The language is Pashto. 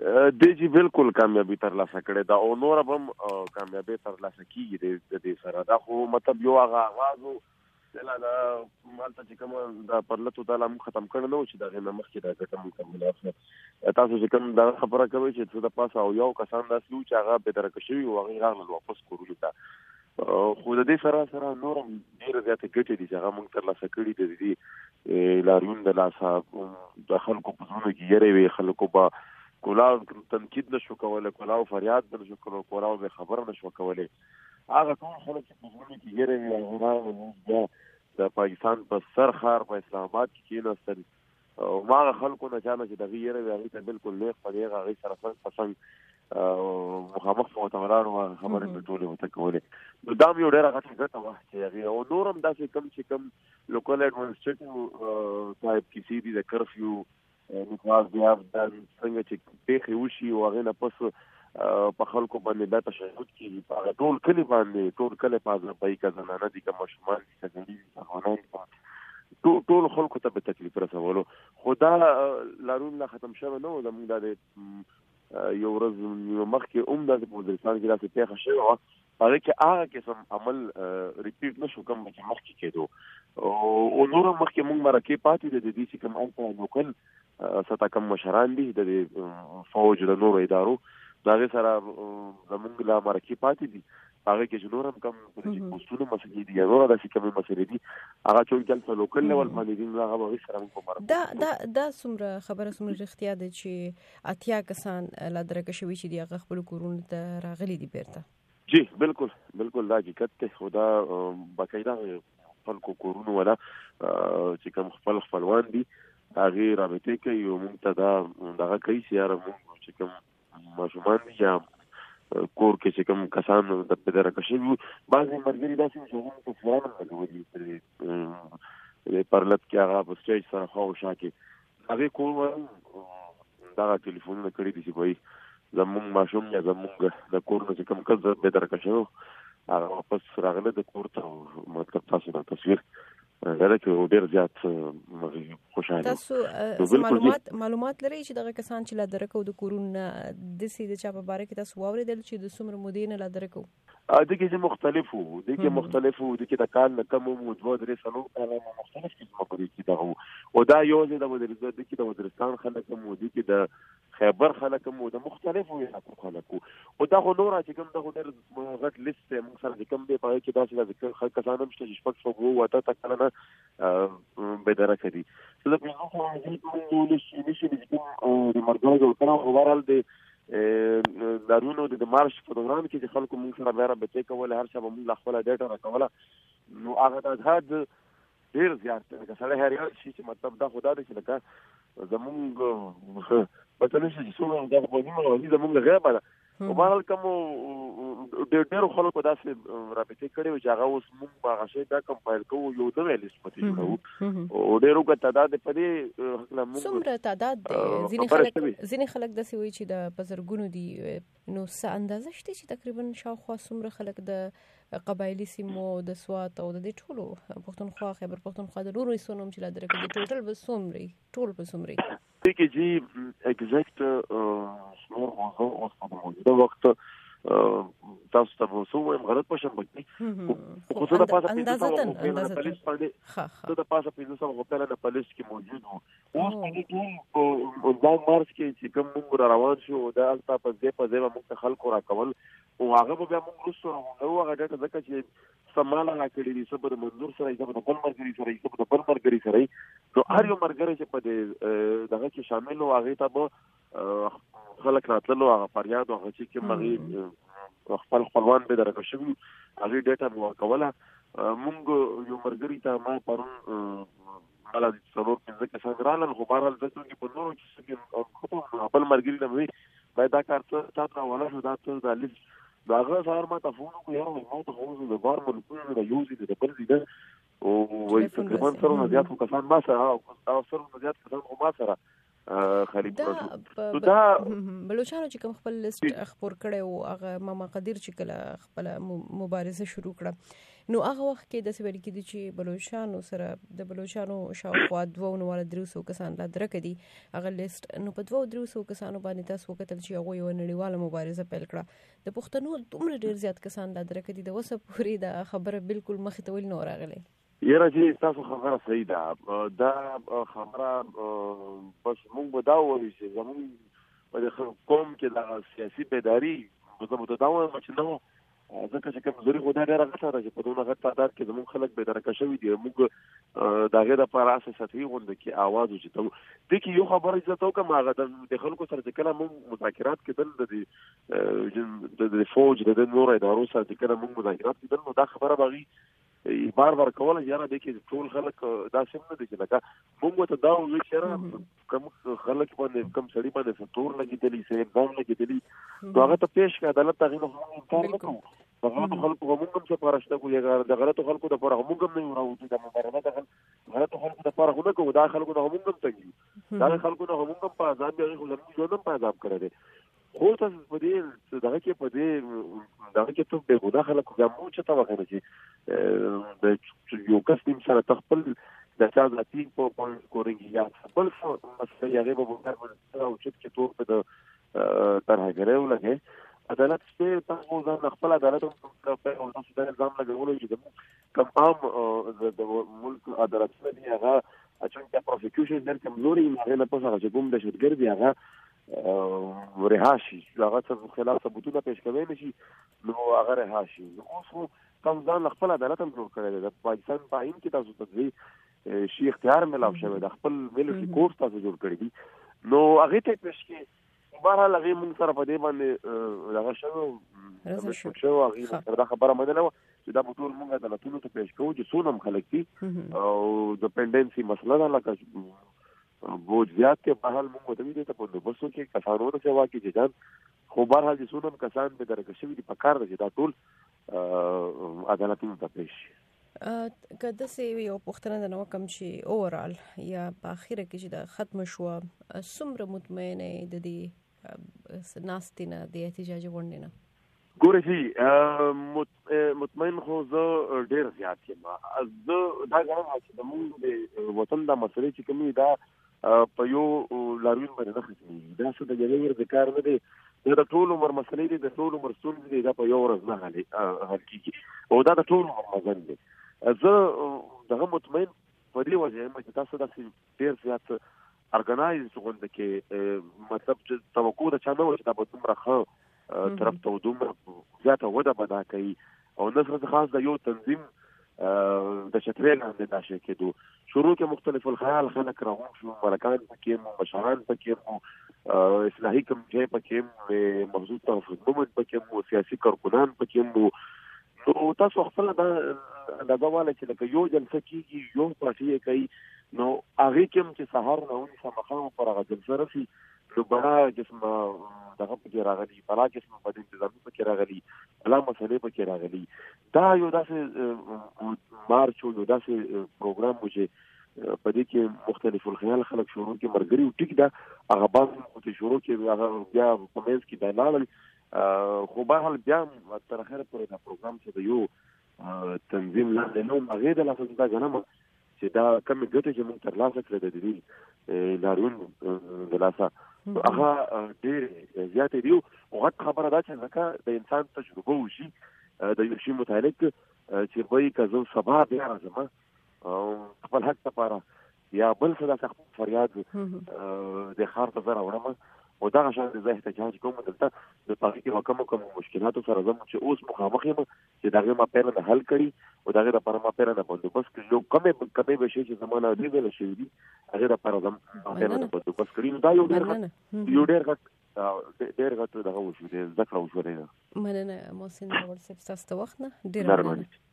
د جی بالکل کامیابی ترلاسه کړې ده او نور هم کامیابی ترلاسه کیږي د دې سره. دا خو مطلب یو هغه آغاز دلا دا مالته چې کوم دا پرلتو تعالی ختم کړل نو چې دا غنه مخکې دا ګټه مکمل افله تاسو چې کوم دا خبره کوي چې څه د پاسه او یو کسان داسې چې هغه به درک شوی او هغه راغله واپس کورول تا خو د دې سره نورم ډیر زیات ګټه دي چې هغه مونږ ترلاسه کړي دي لاریون د لاسه د خلکو په ځونه کې یری وي خلکو با کولاو تنقید نشو کوله کولاو فریاد نشو کوله کولاو به خبر نشو کوله هغه ټول خلک چې په ځونه کې یری وي د پاکستان په سر خار په اسلام آباد کې کېناستل او ما خلکو نه چانه چې د غیره وی هغه بالکل نه خپلې هغه سره پسند مخامخ او تمرار او خبرې په ټوله وته کوله نو دا یو ډېر غټه ګټه وه چې هغه او نورم داسې کم لوکل اډمنسټریټیو ټایپ کیسې دي د کرفیو نکواز بیا د څنګه چې پیښې وشي او هغه نه پس په خلکو باندې دا تشدد کیږي په ټول کلی باندې ټول کلی په ځای کې زنانه دي کوم شمال دي څنګه ټول خلکو ته به تکلیف رسولو خدا لارون لا ختم شوه نو زموږ د یو ورځ مخکې د وزیرستان کې داسې پیښه شوه هغه کې هغه قسم عمل ریپیټ نشو کوم چې مخکې کېدو او نور مخکې موږ مرکه پاتې د دې چې کوم انته لوکل ستا کوم مشران دي د فوج د نورو ادارو دا سره زموږ لا مرکه پاتې دي هغه کې نور هم کوم چې پوسټونه مسلې دي نور د کوم مسلې دي هغه چې جلسه لوکل لیول باندې دي هغه به سره موږ مرکه دا څومره خبره څومره اختیار دي چې اتیا کسان لا درکه شوی چې دی هغه خپل کورونه ته راغلي دي بیرته جی بالکل دا حقیقت ته خدا باقاعده خلکو کورونه ولا چې کوم خپلوان دي هغه رابطه کوي او موږ ته دا کوي چې یاره موږ چې کوم ماشومان دي یا کور کې چې کوم کسان د بدر کشي بعضی مرګري داسې چې موږ په فلان ولې پرلط کې هغه په سټیج سره خو شاکي هغه کور دا ټلیفون کړی دي چې وای زموږ ماشوم یا زموږ د کور نه کوم کس بدر کشي هغه واپس راغله د کور ته مطلب تاسو د تصویر دا چې ډیر زیات خوشاله تاسو معلومات لري چې دغه کسان چې لا درکو د کورونه د سې د چا په باره کې تاسو واوریدل چې د څومره مودې نه لا درکو دغه مختلفو د کال کم مو دوه درې سنو کله مختلف قسمه کې دغه او دا یو د وزیرستان خلک مو دي چې د خیبر خلک مو د مختلفو خلکو او دا خو نور چې کوم د ډېر غټ لیست موږ سره کوم دی په کې داسې خلک کسان هم چې شپږ سو وته تکلنه به درکه دي څه په نو نو نشي د مرګ او کنه اوورال دی دارونو د مارش په دوران کې چې خلکو موږ سره بیره بچي کوله هر څه موږ خپل ډیټا راکوله نو هغه د حد ډیر زیات چې سره هر یو شي چې مطلب دا خدا دې چې لکه زمونږ پته نشي چې څومره دا په نیمه زمونږ غیبه ده او بهر کوم ډېر خلکو داسې رابطه کړي چې هغه اوس موږ هغه شی دا کمپایل کوو یو د ویلیس پته جوړو او ډېرو کا تعداد په دې موږ څومره تعداد ځینې خلک داسې وایي چې د بزرګونو دي نو څه اندازه شته چې تقریبا شاوخوا څومره خلک د قبایلی سیمو د سوات او د دې ټولو پښتونخوا خیبر پښتونخوا د نورو سونم چې لا درکې د ټوټل ټول به څومره کې جی ایگزیکټ شمیر اوس په موجوده وخت تاسو ته وسوم غلط پښم بګي خو څه د پاسه په څه هوټل د پولیس کې موجود وو اوس په ټول دا مارچ کې چې کوم موږ روان شو دا البته په ځای موږ خلکو راکول او هغه به موږ رسو نو هغه ډېر ځکه چې سماله راکړي دي صبر منظور سره د بل مرګري سره د بل مرګري سره نو هر یو مرګري چې په دغه کې شامل او هغه ته به خلک راتللو هغه فریاد او هغه چې موږ خپل خپلوان به درکه شو هغه ډیټا مو کوله موږ یو مرګري ته ما پرون مالا د څلور پنځه کسان رالل خو بهرحال دلته کې په نورو کې خپل مرګري نه وي باید دا کار ته ولا شو دا ته د لیست داغه سره ما تفونه کو یو ما ته خو د بار ملکونو د یوزي د بل دي او وایي تقریبا سره زیات کسان ما سره او سره زیات کسان ما سره خلیق دا بلوچستان چې کوم خپل لیست خبر کړي او هغه ماما قدیر چې کله خپل مبارزه شروع کړه نو هغه وخت کې د سویل کې چې بلوچستان سره د بلوچستانو شاوخوا 200 کسان لا درک دي هغه لیست نو په 200 کسانو باندې تاسو وکتل چې هغه یو نړیواله مبارزه پیل کړه د پښتنو دومره ډیر زیات کسان لا درک دي د وسه پوری د خبره بالکل مخ ته ول نه راغله یاره چې تاسو خبره صحیح ده دا خبره بس موږ به دا وایو چې زموږ په قوم کې د سیاسي بیداری مزه دا وایو چې نو ځکه چې کوم ضروري خدای ډېر غټه ده چې په دونه غټ تعداد کې زموږ خلک بیداره شوي دي موږ د هغې دپاره اساسي غونډه کې اواز وچتو دې کې یو خبره چې ته وکړم هغه د خلکو سره چې کله موږ مذاکرات کېدل د فوج د نورو ادارو سره چې کله موږ مذاکرات کېدل نو دا خبره باغي بار کوله یاره د کې ټول خلک دا سم نه دي چې لکه موږ ته دا وایي چې کوم خلک باندې کوم سړي باندې ستور لګېدلی سي ځان لګېدلی نو هغه ته پیش کړه عدالت هغې نه انکار نه کوو د غلطو خلکو به موږ هم سپارښتنه کوو د غلطو خلکو دپاره موږ هم نه یو راوځو د مبارزه د غلطو خلکو دپاره خو نه کوو دا خلکو نه موږ هم تنګ یو دا خلکو نه موږ هم په عذاب دي هغې خو زموږ ژوند هم په عذاب کړی دی خو تاسو په دې دغه کې ته بې ګناه خلک خو بیا مو چې ته وکړه چې د یو کس نیم سره ته خپل د چا ذاتي په کورنګي یا خپل مسله یې هغې به بوکر باندې اوچت کې تور په د ترهګرۍ ولګې عدالت شته تاسو ځان خپل عدالت هم او تاسو د نظام لګولو چې کوم عام د ملک عدالتونه دي هغه چې پروسیکیوشن ډېر کمزوري هغې نه پس هغه چې کوم دهشتګرد دي هغه رهاشي هغه څه خلاف ثبوتونه پیش کوي نشي نو هغه رهاشي اوس کوم ځان خپل عدالت هم جوړ کړی دی د پاکستان په آئین کې تاسو ته شي اختیار ملاو شوی د خپل ملکي کورس تاسو جوړ کړی دي نو هغې ته پیش کې بهرحال هغې موږ سره په دې باندې دغه شوی هغې سره دا خبره منله وه چې دا به ټول موږ عدالتونو ته پیش کوو چې څونه هم خلک دي او د پینډنسي مسله ده لکه بوج زیات کې بهرحال موږ ودوي دي ته په بسو کې کسانو ته سیوا کې جدان خو بهرحال چې څونه هم کسان به درکه شوي دي په کار ده چې دا ټول عدالتونو ته پیش شي که داسې یو پوښتنه ده نو کوم چې اوورال یا په اخره کې چې دا ختم شوه څومره مطمئنه د دې ناستې نه د احتجاجي غونډې نه ګوره چې مطمئن خو زه ډېر زیات یم زه دا ګڼم چې زموږ د وطن دا مسلې چې کومې دا په یو لاروین باندې نه ختمېږي دا څه د یوې ورځې کار نه دی دا د ټول عمر مسلې دي د ټول عمر ستونزې دي دا په یو ورځ نه حل کېږي او دا د ټول عمر مزن دی زه دغه مطمئن په دې وجه یم چې تاسو داسې ډېر زیات ارګنایز غونډه کې مطلب چې توقع د چا نه وه چې دا به دومره ښه طرف ته دومره زیاته وده به دا کوي او نه خاص د یو تنظیم د چترې لاندې دا شی کېدو شروع کې مختلف الخیال خلک راغونډ شو ملکان پکې مو مشران پکې مو اصلاحي کمیټې پکې مو مبسوط تحفظ مومنټ پکې مو سیاسي کارکنان پکې مو نو تاسو خپل دا دغواله چې لکه یو جلسه کېږي یو پارټي کوي نو هغې کې هم چې سهار نه ونیسه ماښام پر هغه جلسه رسي نو بلا قسمه دغه پکې راغلي بلا قسمه بد انتظامي پکې راغلي بلا مسلې پکې راغلي دا یو داسې مارچ او یو داسې پروګرام و چې په دې کې مختلف الخیال خلک شروع کې مرګري او ټیک ده هغه بعض چې شروع کې هغه بیا په منځ کې دا لاړل خو بهرحال بیا تر اخره پورې دا پروګرام چې د یو تنظیم لاندې نو هغې د لاسه دا ګڼم چې دا کمې ګټې چې موږ ترلاسه کړې د دې لاریون د لاسه هغه ډېرې زیاتې دي او غټ خبره دا چې ځکه د انسان تجربه وشي د یو شي متعلق چې وایي که زه سبا بیا راځم خپل حق لپاره یا بل څه داسې خپل فریاد د ښار ته زه راوړم او دغه شان زه احتجاج کوم دلته د هغې کې کومو مشکلاتو سره زه چې اوس مخامخ یم چې د هغې ما پیله نه حل کړي او د هغې دپاره ما پیله نه بندوبست کړي یو کمې به شي چې زما نه دې ویله شوي دي هغې دپاره زه ما پیله نه بندوبست کړي نو دا یو ډېر غټ دغه وشو دی زده کړه وشولې ده مننه محسن راوړ صاحب ستاسو د وخت نه ډېره مننه